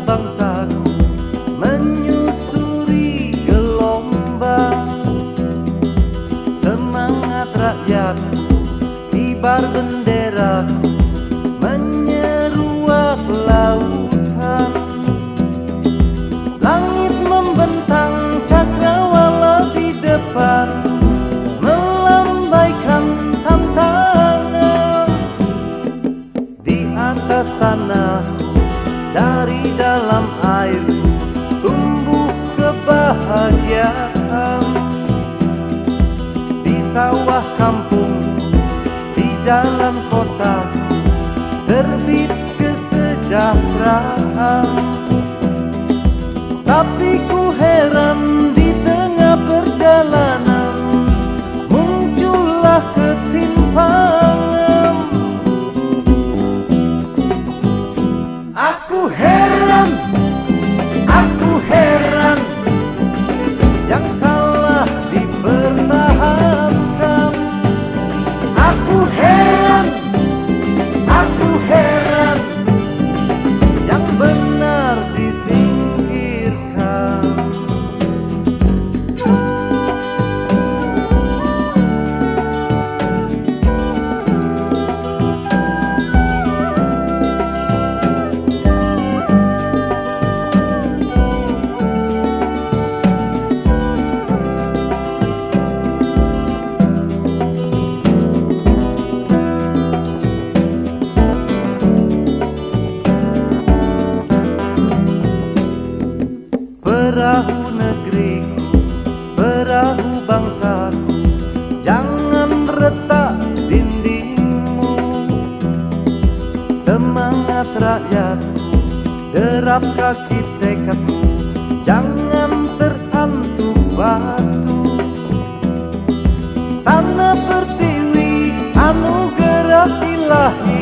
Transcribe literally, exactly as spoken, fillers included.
bangsaku menyusuri gelombang. Semangat rakyatku, kibar benderaku menyeruak lautan. Langit membentang cakrawala di depan, melambaikan tantangan. Di atas tanahku, dari dalam air, tumbuh kebahagiaan. Di sawah kampung, di jalan kota, terbit kesejahteraan. Tapi ku heran, di tengah perjalanan muncullah ketimpangan. Aku heran, aku heran, yang salah dipertahankan. Aku heran, aku heran, yang benar disingkirkan. Perahu negeriku, perahu bangsaku, jangan retak dindingmu. Semangat rakyatku, derap kaki tekadku, jangan terantuk batu. Tanah pertiwi, anugerah ilahi,